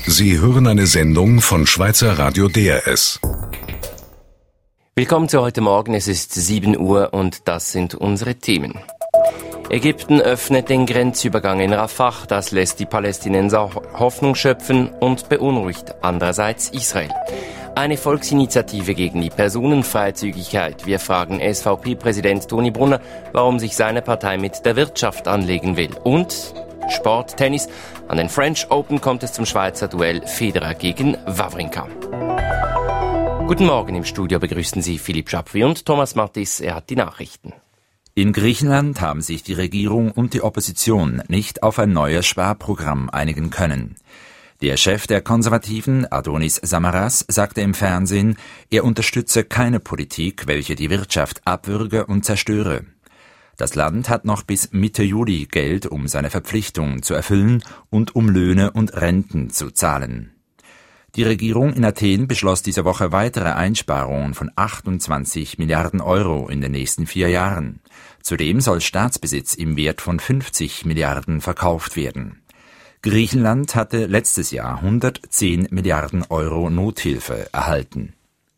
Sie hören eine Sendung von Schweizer Radio DRS. Willkommen zu heute Morgen, es ist 7 Uhr und das sind unsere Themen. Ägypten öffnet den Grenzübergang in Rafah, das lässt die Palästinenser Hoffnung schöpfen und beunruhigt andererseits Israel. Eine Volksinitiative gegen die Personenfreizügigkeit. Wir fragen SVP-Präsident Toni Brunner, warum sich seine Partei mit der Wirtschaft anlegen will. Und Sport, Tennis. An den French Open kommt es zum Schweizer Duell Federer gegen Wawrinka. Guten Morgen, im Studio begrüßen Sie Philipp Schapri und Thomas Mattis. Er hat die Nachrichten. In Griechenland haben sich die Regierung und die Opposition nicht auf ein neues Sparprogramm einigen können. Der Chef der Konservativen, Adonis Samaras, sagte im Fernsehen, er unterstütze keine Politik, welche die Wirtschaft abwürge und zerstöre. Das Land hat noch bis Mitte Juli Geld, um seine Verpflichtungen zu erfüllen und um Löhne und Renten zu zahlen. Die Regierung in Athen beschloss diese Woche weitere Einsparungen von 28 Milliarden Euro in den nächsten 4 Jahren. Zudem soll Staatsbesitz im Wert von 50 Milliarden verkauft werden. Griechenland hatte letztes Jahr 110 Milliarden Euro Nothilfe erhalten.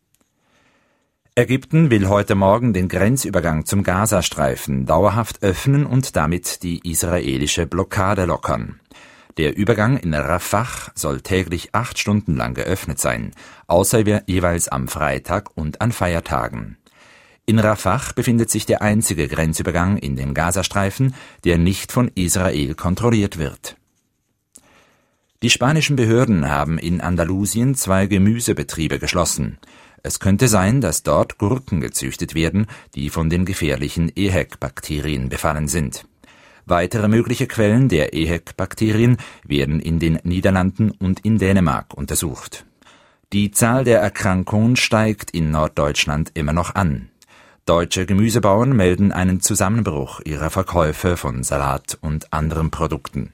Ägypten will heute Morgen den Grenzübergang zum Gazastreifen dauerhaft öffnen und damit die israelische Blockade lockern. Der Übergang in Rafah soll täglich 8 Stunden lang geöffnet sein, außer jeweils am Freitag und an Feiertagen. In Rafah befindet sich der einzige Grenzübergang in dem Gazastreifen, der nicht von Israel kontrolliert wird. Die spanischen Behörden haben in Andalusien 2 Gemüsebetriebe geschlossen. Es könnte sein, dass dort Gurken gezüchtet werden, die von den gefährlichen EHEC-Bakterien befallen sind. Weitere mögliche Quellen der EHEC-Bakterien werden in den Niederlanden und in Dänemark untersucht. Die Zahl der Erkrankungen steigt in Norddeutschland immer noch an. Deutsche Gemüsebauern melden einen Zusammenbruch ihrer Verkäufe von Salat und anderen Produkten.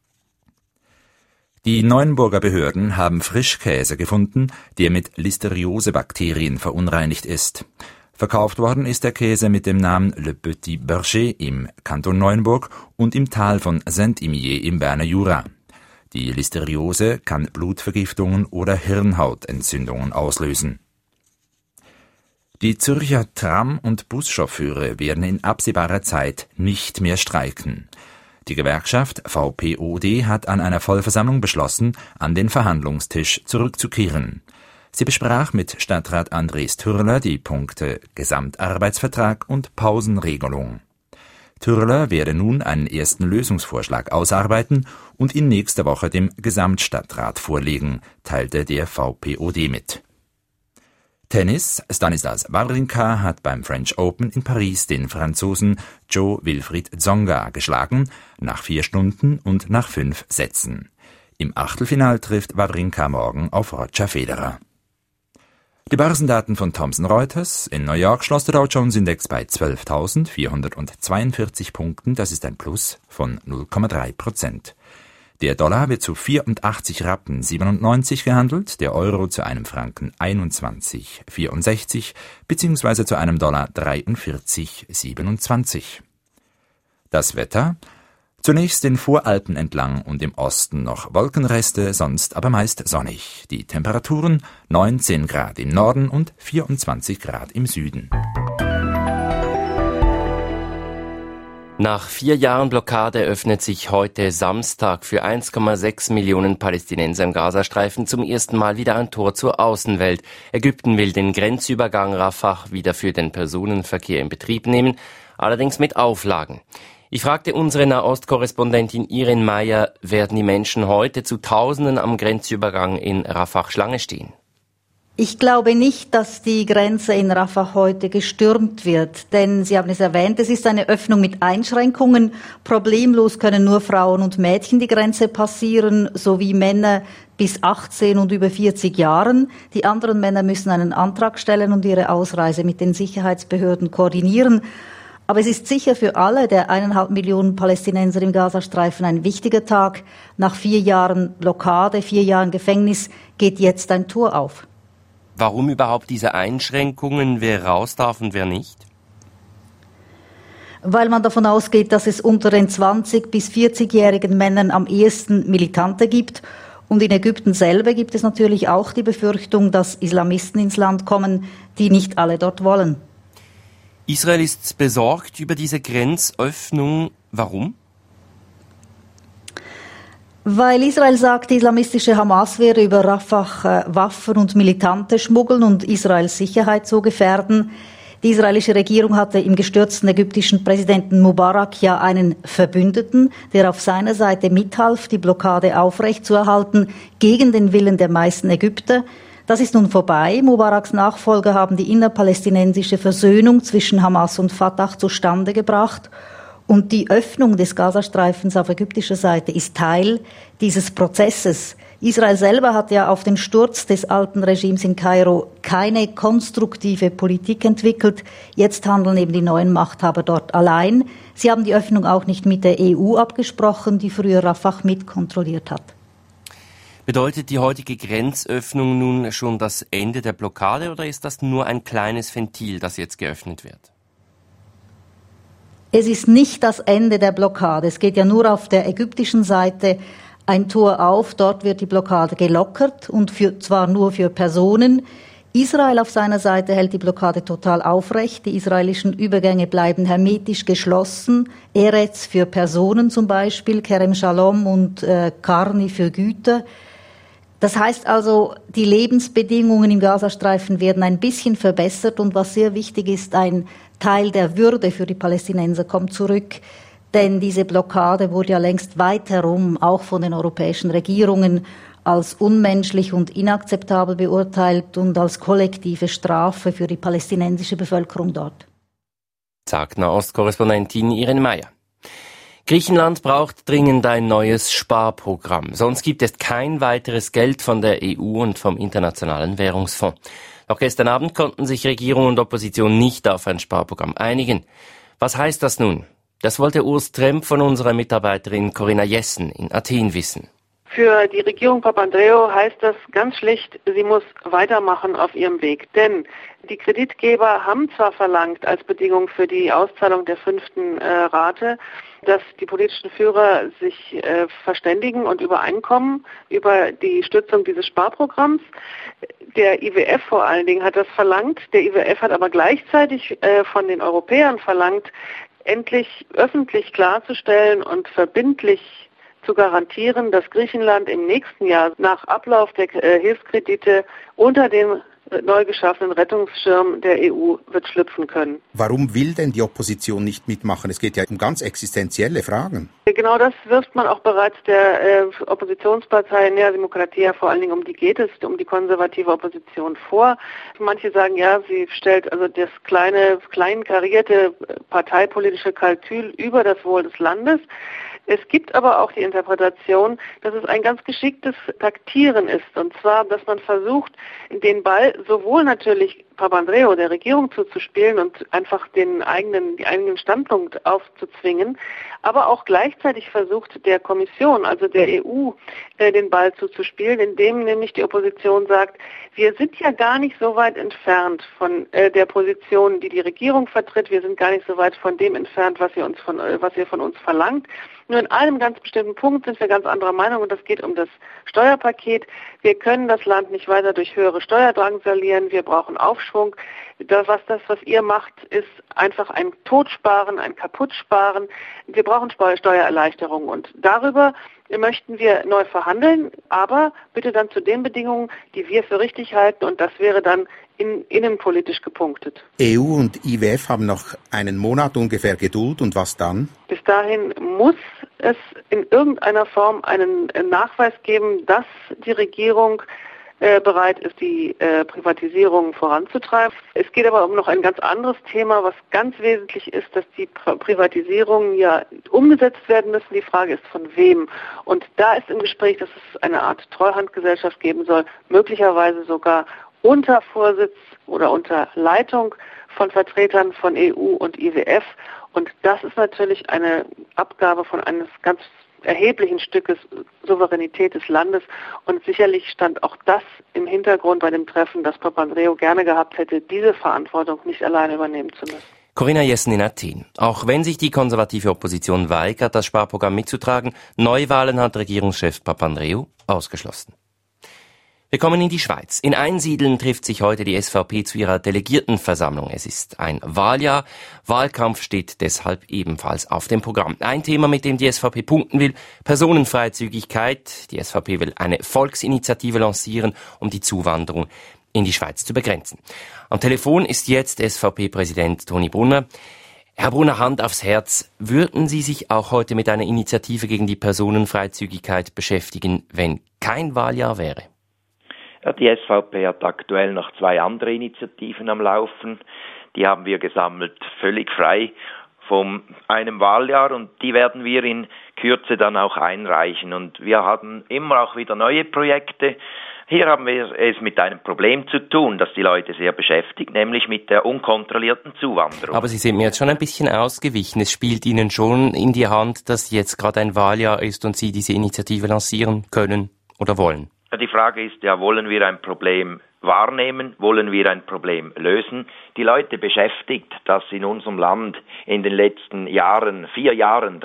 Die Neuenburger Behörden haben Frischkäse gefunden, der mit Listeriose-Bakterien verunreinigt ist. Verkauft worden ist der Käse mit dem Namen Le Petit Berger im Kanton Neuenburg und im Tal von Saint-Imier im Berner Jura. Die Listeriose kann Blutvergiftungen oder Hirnhautentzündungen auslösen. Die Zürcher Tram- und Buschauffeure werden in absehbarer Zeit nicht mehr streiken. Die Gewerkschaft VPOD hat an einer Vollversammlung beschlossen, an den Verhandlungstisch zurückzukehren. Sie besprach mit Stadtrat Andres Thürler die Punkte Gesamtarbeitsvertrag und Pausenregelung. Thürler werde nun einen ersten Lösungsvorschlag ausarbeiten und ihn nächste Woche dem Gesamtstadtrat vorlegen, teilte der VPOD mit. Tennis. Stanislas Wawrinka hat beim French Open in Paris den Franzosen Jo-Wilfried Tsonga geschlagen, nach 4 Stunden und nach 5 Sätzen. Im Achtelfinal trifft Wawrinka morgen auf Roger Federer. Die Börsendaten von Thomson Reuters. In New York schloss der Dow Jones Index bei 12.442 Punkten, das ist ein Plus von 0,3%. Der Dollar wird zu 84 Rappen 97 gehandelt, der Euro zu einem Franken 21,64 bzw. zu einem Dollar 43,27. Das Wetter. Zunächst den Voralpen entlang und im Osten noch Wolkenreste, sonst aber meist sonnig. Die Temperaturen 19 Grad im Norden und 24 Grad im Süden. Nach 4 Jahren Blockade öffnet sich heute Samstag für 1,6 Millionen Palästinenser im Gazastreifen zum ersten Mal wieder ein Tor zur Außenwelt. Ägypten will den Grenzübergang Rafah wieder für den Personenverkehr in Betrieb nehmen, allerdings mit Auflagen. Ich fragte unsere Nahostkorrespondentin Irene Meyer, werden die Menschen heute zu Tausenden am Grenzübergang in Rafah Schlange stehen? Ich glaube nicht, dass die Grenze in Rafah heute gestürmt wird, denn Sie haben es erwähnt, es ist eine Öffnung mit Einschränkungen. Problemlos können nur Frauen und Mädchen die Grenze passieren, sowie Männer bis 18 und über 40 Jahren. Die anderen Männer müssen einen Antrag stellen und ihre Ausreise mit den Sicherheitsbehörden koordinieren. Aber es ist sicher für alle der 1,5 Millionen Palästinenser im Gazastreifen ein wichtiger Tag. Nach 4 Jahren Blockade, 4 Jahren Gefängnis geht jetzt ein Tor auf. Warum überhaupt diese Einschränkungen, wer raus darf und wer nicht? Weil man davon ausgeht, dass es unter den 20- bis 40-jährigen Männern am ehesten Militante gibt Und in Ägypten selber gibt es natürlich auch die Befürchtung, dass Islamisten ins Land kommen, die nicht alle dort wollen. Israel ist besorgt über diese Grenzöffnung. Warum? Weil Israel sagt, die islamistische Hamas werde über Rafah Waffen und Militante schmuggeln und Israels Sicherheit so gefährden. Die israelische Regierung hatte im gestürzten ägyptischen Präsidenten Mubarak ja einen Verbündeten, der auf seiner Seite mithalf, die Blockade aufrechtzuerhalten, gegen den Willen der meisten Ägypter. Das ist nun vorbei. Mubaraks Nachfolger haben die innerpalästinensische Versöhnung zwischen Hamas und Fatah zustande gebracht. Und die Öffnung des Gazastreifens auf ägyptischer Seite ist Teil dieses Prozesses. Israel selber hat ja auf den Sturz des alten Regimes in Kairo keine konstruktive Politik entwickelt. Jetzt handeln eben die neuen Machthaber dort allein. Sie haben die Öffnung auch nicht mit der EU abgesprochen, die früher Rafah mitkontrolliert hat. Bedeutet die heutige Grenzöffnung nun schon das Ende der Blockade oder ist das nur ein kleines Ventil, das jetzt geöffnet wird? Es ist nicht das Ende der Blockade. Es geht ja nur auf der ägyptischen Seite ein Tor auf. Dort wird die Blockade gelockert und zwar nur für Personen. Israel auf seiner Seite hält die Blockade total aufrecht. Die israelischen Übergänge bleiben hermetisch geschlossen. Eretz für Personen zum Beispiel, Kerem Shalom und Karni für Güter. Das heißt also, die Lebensbedingungen im Gazastreifen werden ein bisschen verbessert und was sehr wichtig ist, ein Teil der Würde für die Palästinenser kommt zurück, denn diese Blockade wurde ja längst weit herum, auch von den europäischen Regierungen, als unmenschlich und inakzeptabel beurteilt und als kollektive Strafe für die palästinensische Bevölkerung dort. Sagt Nahostkorrespondentin Irene Meyer. Griechenland braucht dringend ein neues Sparprogramm. Sonst gibt es kein weiteres Geld von der EU und vom Internationalen Währungsfonds. Doch gestern Abend konnten sich Regierung und Opposition nicht auf ein Sparprogramm einigen. Was heißt das nun? Das wollte Urs Tremp von unserer Mitarbeiterin Corinna Jessen in Athen wissen. Für die Regierung Papandreou heißt das ganz schlicht, sie muss weitermachen auf ihrem Weg. Denn die Kreditgeber haben zwar verlangt als Bedingung für die Auszahlung der 5. Rate, dass die politischen Führer sich verständigen und übereinkommen über die Stützung dieses Sparprogramms. Der IWF vor allen Dingen hat das verlangt. Der IWF hat aber gleichzeitig von den Europäern verlangt, endlich öffentlich klarzustellen und verbindlich zu garantieren, dass Griechenland im nächsten Jahr nach Ablauf der Hilfskredite unter dem neu geschaffenen Rettungsschirm der EU wird schlüpfen können. Warum will denn die Opposition nicht mitmachen? Es geht ja um ganz existenzielle Fragen. Genau das wirft man auch bereits der Oppositionspartei Nea Demokratia, vor allen Dingen um die geht es, um die konservative Opposition vor. Manche sagen, ja, sie stellt also das kleinkarierte parteipolitische Kalkül über das Wohl des Landes. Es gibt aber auch die Interpretation, dass es ein ganz geschicktes Taktieren ist. Und zwar, dass man versucht, den Ball sowohl natürlich Papandreou, der Regierung, zuzuspielen und einfach die eigenen Standpunkt aufzuzwingen, aber auch gleichzeitig versucht, der Kommission, also der EU, den Ball zuzuspielen, indem nämlich die Opposition sagt, wir sind ja gar nicht so weit entfernt von der Position, die die Regierung vertritt. Wir sind gar nicht so weit von dem entfernt, was ihr von uns verlangt. Nur in einem ganz bestimmten Punkt sind wir ganz anderer Meinung und das geht um das Steuerpaket. Wir können das Land nicht weiter durch höhere Steuerdrangsalieren. Wir brauchen Aufschwung. Was ihr macht, ist einfach ein Totsparen, ein Kaputtsparen. Wir brauchen Steuererleichterungen und darüber möchten wir neu verhandeln, aber bitte dann zu den Bedingungen, die wir für richtig halten und das wäre dann innenpolitisch gepunktet. EU und IWF haben noch einen Monat ungefähr Geduld und was dann? Bis dahin muss es in irgendeiner Form einen Nachweis geben, dass die Regierung bereit ist, die Privatisierung voranzutreiben. Es geht aber um noch ein ganz anderes Thema, was ganz wesentlich ist, dass die Privatisierungen ja umgesetzt werden müssen. Die Frage ist, von wem. Und da ist im Gespräch, dass es eine Art Treuhandgesellschaft geben soll, möglicherweise sogar unter Vorsitz oder unter Leitung von Vertretern von EU und IWF. Und das ist natürlich eine Abgabe von eines ganz erheblichen Stückes Souveränität des Landes und sicherlich stand auch das im Hintergrund bei dem Treffen, dass Papandreou gerne gehabt hätte, diese Verantwortung nicht alleine übernehmen zu müssen. Corinna Jessen in Athen. Auch wenn sich die konservative Opposition weigert, das Sparprogramm mitzutragen, Neuwahlen hat Regierungschef Papandreou ausgeschlossen. Wir kommen in die Schweiz. In Einsiedeln trifft sich heute die SVP zu ihrer Delegiertenversammlung. Es ist ein Wahljahr. Wahlkampf steht deshalb ebenfalls auf dem Programm. Ein Thema, mit dem die SVP punkten will, Personenfreizügigkeit. Die SVP will eine Volksinitiative lancieren, um die Zuwanderung in die Schweiz zu begrenzen. Am Telefon ist jetzt SVP-Präsident Toni Brunner. Herr Brunner, Hand aufs Herz. Würden Sie sich auch heute mit einer Initiative gegen die Personenfreizügigkeit beschäftigen, wenn kein Wahljahr wäre? Ja, die SVP hat aktuell noch 2 andere Initiativen am Laufen. Die haben wir gesammelt, völlig frei von einem Wahljahr, und die werden wir in Kürze dann auch einreichen. Und wir haben immer auch wieder neue Projekte. Hier haben wir es mit einem Problem zu tun, das die Leute sehr beschäftigt, nämlich mit der unkontrollierten Zuwanderung. Aber Sie sind mir jetzt schon ein bisschen ausgewichen. Es spielt Ihnen schon in die Hand, dass jetzt gerade ein Wahljahr ist und Sie diese Initiative lancieren können oder wollen. Die Frage ist ja, wollen wir ein Problem wahrnehmen, wollen wir ein Problem lösen? Die Leute beschäftigt, dass in unserem Land in den letzten 4 Jahren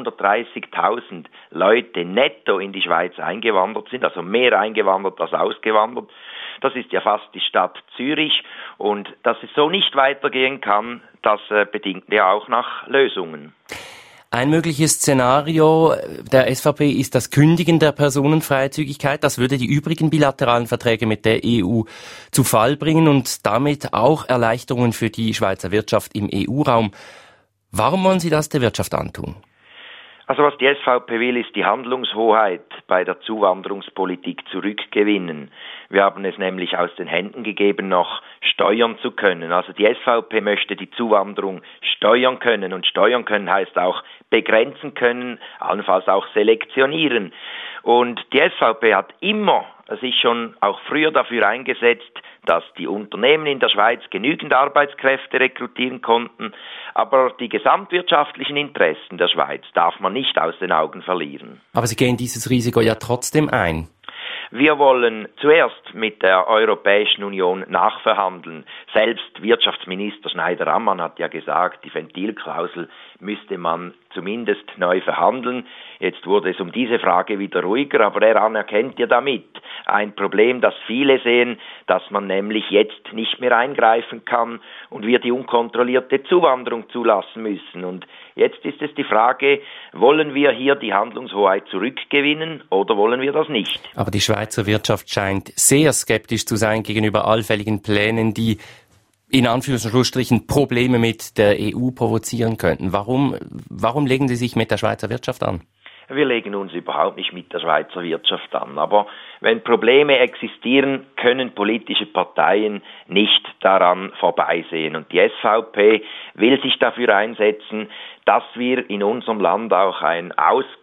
330.000 Leute netto in die Schweiz eingewandert sind, also mehr eingewandert als ausgewandert. Das ist ja fast die Stadt Zürich, und dass es so nicht weitergehen kann, das bedingt ja auch nach Lösungen. Ein mögliches Szenario der SVP ist das Kündigen der Personenfreizügigkeit. Das würde die übrigen bilateralen Verträge mit der EU zu Fall bringen und damit auch Erleichterungen für die Schweizer Wirtschaft im EU-Raum. Warum wollen Sie das der Wirtschaft antun? Also was die SVP will, ist die Handlungshoheit bei der Zuwanderungspolitik zurückgewinnen. Wir haben es nämlich aus den Händen gegeben, noch steuern zu können. Also die SVP möchte die Zuwanderung steuern können, und steuern können heißt auch begrenzen können, allenfalls auch selektionieren. Und die SVP hat immer sich schon auch früher dafür eingesetzt, dass die Unternehmen in der Schweiz genügend Arbeitskräfte rekrutieren konnten, aber die gesamtwirtschaftlichen Interessen der Schweiz darf man nicht aus den Augen verlieren. Aber Sie gehen dieses Risiko ja trotzdem ein. Wir wollen zuerst mit der Europäischen Union nachverhandeln. Selbst Wirtschaftsminister Schneider-Ammann hat ja gesagt, die Ventilklausel müsste man zumindest neu verhandeln. Jetzt wurde es um diese Frage wieder ruhiger, aber er anerkennt ja damit ein Problem, das viele sehen, dass man nämlich jetzt nicht mehr eingreifen kann und wir die unkontrollierte Zuwanderung zulassen müssen. Und jetzt ist es die Frage, wollen wir hier die Handlungshoheit zurückgewinnen oder wollen wir das nicht? Aber die Schweizer Wirtschaft scheint sehr skeptisch zu sein gegenüber allfälligen Plänen, die in Anführungsstrichen Probleme mit der EU provozieren könnten. Warum legen Sie sich mit der Schweizer Wirtschaft an? Wir legen uns überhaupt nicht mit der Schweizer Wirtschaft an. Aber wenn Probleme existieren, können politische Parteien nicht daran vorbeisehen. Und die SVP will sich dafür einsetzen, dass wir in unserem Land auch eine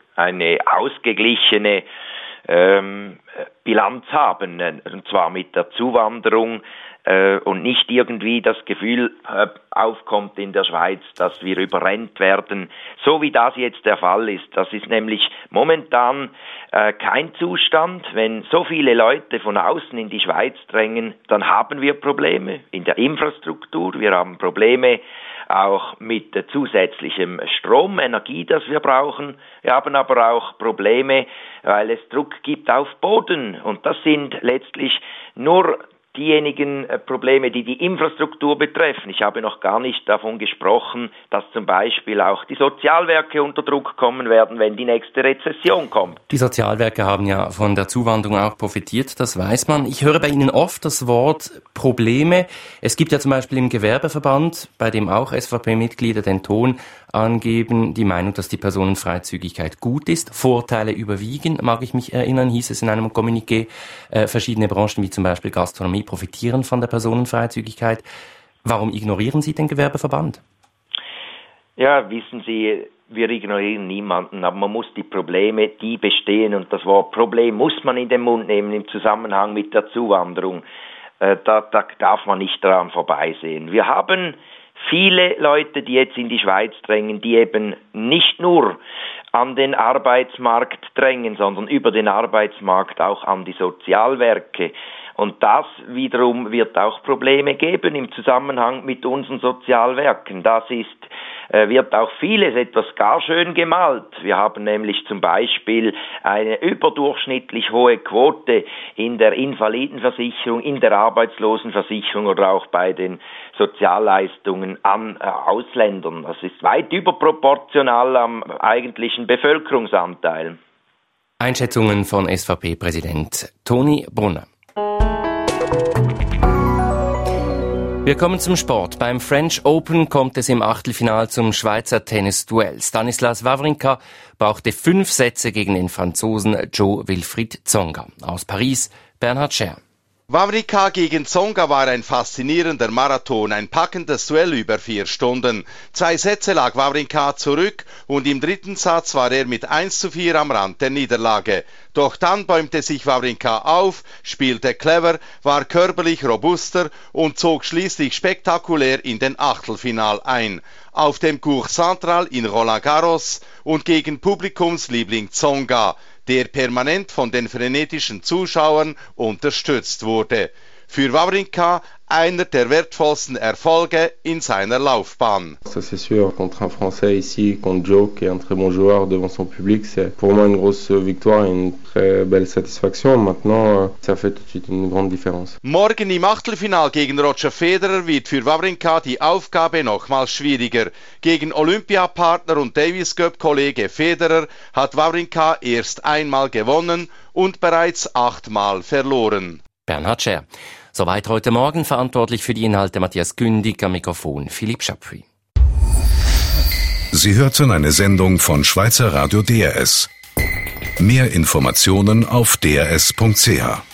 ausgeglichene Bilanz haben, und zwar mit der Zuwanderung, und nicht irgendwie das Gefühl aufkommt in der Schweiz, dass wir überrennt werden, so wie das jetzt der Fall ist. Das ist nämlich momentan kein Zustand. Wenn so viele Leute von außen in die Schweiz drängen, dann haben wir Probleme in der Infrastruktur, wir haben Probleme auch mit zusätzlichem Strom, Energie, das wir brauchen. Wir haben aber auch Probleme, weil es Druck gibt auf Boden, und das sind letztlich nur diejenigen Probleme, die die Infrastruktur betreffen. Ich habe noch gar nicht davon gesprochen, dass zum Beispiel auch die Sozialwerke unter Druck kommen werden, wenn die nächste Rezession kommt. Die Sozialwerke haben ja von der Zuwanderung auch profitiert, das weiß man. Ich höre bei Ihnen oft das Wort Probleme. Es gibt ja zum Beispiel im Gewerbeverband, bei dem auch SVP-Mitglieder den Ton angeben, die Meinung, dass die Personenfreizügigkeit gut ist. Vorteile überwiegen, mag ich mich erinnern, hieß es in einem Kommuniqué. Verschiedene Branchen wie zum Beispiel Gastronomie profitieren von der Personenfreizügigkeit. Warum ignorieren Sie den Gewerbeverband? Ja, wissen Sie, wir ignorieren niemanden, aber man muss die Probleme, die bestehen, und das Wort Problem muss man in den Mund nehmen im Zusammenhang mit der Zuwanderung. Da darf man nicht daran vorbeisehen. Wir haben viele Leute, die jetzt in die Schweiz drängen, die eben nicht nur an den Arbeitsmarkt drängen, sondern über den Arbeitsmarkt auch an die Sozialwerke. Und das wiederum wird auch Probleme geben im Zusammenhang mit unseren Sozialwerken. Wird auch vieles etwas gar schön gemalt. Wir haben nämlich zum Beispiel eine überdurchschnittlich hohe Quote in der Invalidenversicherung, in der Arbeitslosenversicherung oder auch bei den Sozialleistungen an Ausländern. Das ist weit überproportional am eigentlichen Bevölkerungsanteil. Einschätzungen von SVP-Präsident Toni Brunner. Wir kommen zum Sport. Beim French Open kommt es im Achtelfinal zum Schweizer Tennisduell. Stanislas Wawrinka brauchte 5 Sätze gegen den Franzosen Jo-Wilfried Tsonga. Aus Paris, Bernhard Scher. Wawrinka gegen Tsonga war ein faszinierender Marathon, ein packendes Duell über 4 Stunden. 2 Sätze lag Wawrinka zurück und im 3. Satz war er mit 1:4 am Rand der Niederlage. Doch dann bäumte sich Wawrinka auf, spielte clever, war körperlich robuster und zog schließlich spektakulär in den Achtelfinal ein. Auf dem Cours Central in Roland Garros und gegen Publikumsliebling Tsonga, der permanent von den frenetischen Zuschauern unterstützt wurde. Für Wawrinka einer der wertvollsten Erfolge in seiner Laufbahn. Ça c'est sûr, contre un Français ici, contre Joe, qui est un très bon joueur devant son public, c'est pour moi une grosse victoire et une très belle satisfaction. Maintenant, ça fait tout de suite une grande différence. Morgen im Achtelfinal gegen Roger Federer wird für Wawrinka die Aufgabe nochmals schwieriger. Gegen Olympiapartner und Davis Cup-Kollege Federer hat Wawrinka erst einmal gewonnen und bereits 8-mal verloren. Bernhard Scher. Soweit heute Morgen, verantwortlich für die Inhalte Matthias Gündig, am Mikrofon Philipp Chapuis. Sie hörten eine Sendung von Schweizer Radio DRS. Mehr Informationen auf drs.ch.